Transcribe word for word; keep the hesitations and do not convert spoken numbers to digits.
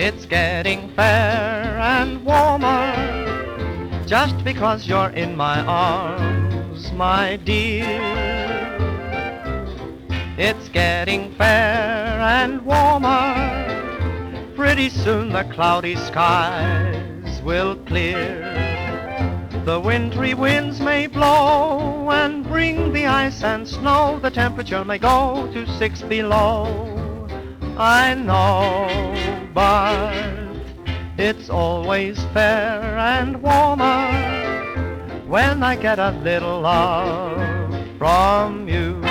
It's getting fair and warmer just because you're in my arms, my dear. It's getting fair and warmer. Pretty soon the cloudy skies will clear. The wintry winds may blow and bring the ice and snow. The temperature may go to six below. I know, but it's always fair and warmer when I get a little love from you.